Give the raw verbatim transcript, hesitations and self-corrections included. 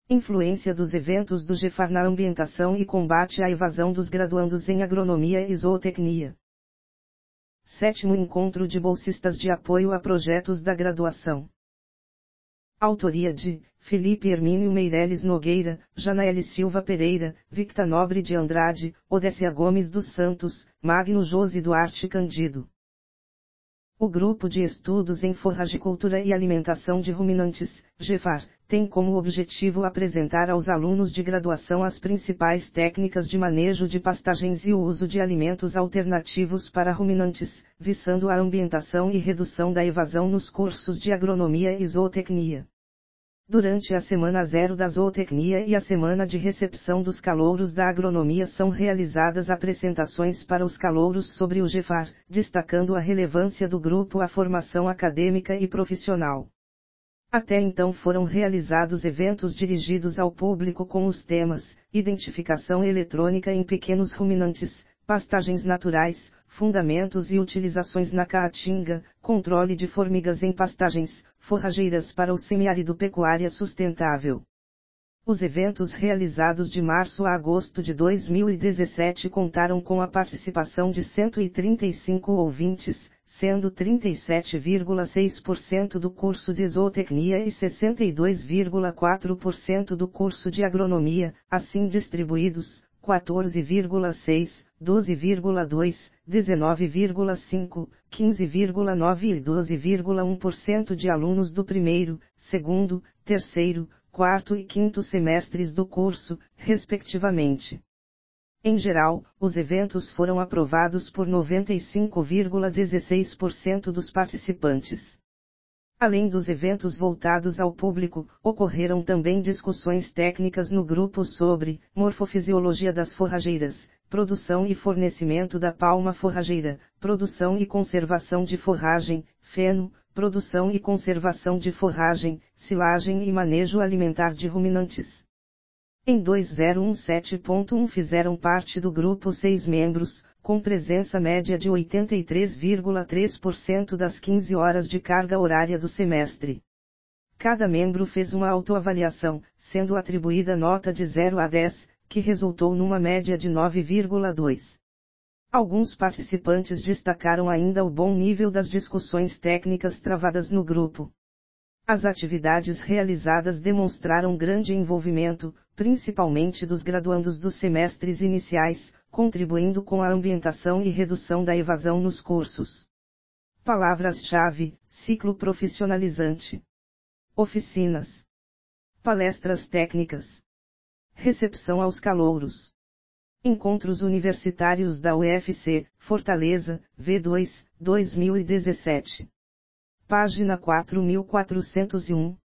Influência dos eventos do GEFAR na ambientação e combate à evasão dos graduandos em agronomia e zootecnia. Sétimo Encontro de Bolsistas de Apoio a Projetos da Graduação. Autoria de Felipe Hermínio Meireles Nogueira, Janaele Silva Pereira, Victa Nobre de Andrade, Odécia Gomes dos Santos, Magno Josi Duarte Candido. O Grupo de Estudos em Forragicultura e Alimentação de Ruminantes, GEFAR, tem como objetivo apresentar aos alunos de graduação as principais técnicas de manejo de pastagens e o uso de alimentos alternativos para ruminantes, visando a ambientação e redução da evasão nos cursos de agronomia e zootecnia. Durante a Semana Zero da Zootecnia e a Semana de Recepção dos Calouros da Agronomia são realizadas apresentações para os calouros sobre o GEFAR, destacando a relevância do grupo à formação acadêmica e profissional. Até então foram realizados eventos dirigidos ao público com os temas: identificação eletrônica em pequenos ruminantes, pastagens naturais, fundamentos e utilizações na caatinga, controle de formigas em pastagens, forrageiras para o semiárido, pecuária sustentável. Os eventos realizados de março a agosto de dois mil e dezessete contaram com a participação de cento e trinta e cinco ouvintes, sendo trinta e sete vírgula seis por cento do curso de zootecnia e sessenta e dois vírgula quatro por cento do curso de agronomia, assim distribuídos: quatorze vírgula seis, doze vírgula dois, dezenove vírgula cinco, quinze vírgula nove e doze vírgula um por cento de alunos do primeiro, segundo, terceiro, quarto e quinto semestres do curso, respectivamente. Em geral, os eventos foram aprovados por noventa e cinco vírgula dezesseis por cento dos participantes. Além dos eventos voltados ao público, ocorreram também discussões técnicas no grupo sobre morfofisiologia das forrageiras, produção e fornecimento da palma forrageira, produção e conservação de forragem, feno, produção e conservação de forragem, silagem e manejo alimentar de ruminantes. Em dois mil e dezessete ponto um fizeram parte do grupo seis membros, com presença média de oitenta e três vírgula três por cento das quinze horas de carga horária do semestre. Cada membro fez uma autoavaliação, sendo atribuída nota de zero a dez, que resultou numa média de nove vírgula dois. Alguns participantes destacaram ainda o bom nível das discussões técnicas travadas no grupo. As atividades realizadas demonstraram grande envolvimento, principalmente dos graduandos dos semestres iniciais, contribuindo com a ambientação e redução da evasão nos cursos. Palavras-chave: ciclo profissionalizante, oficinas, palestras técnicas, recepção aos calouros, encontros universitários da U F C, Fortaleza, V dois, dois mil e dezessete. Página quatro mil quatrocentos e um.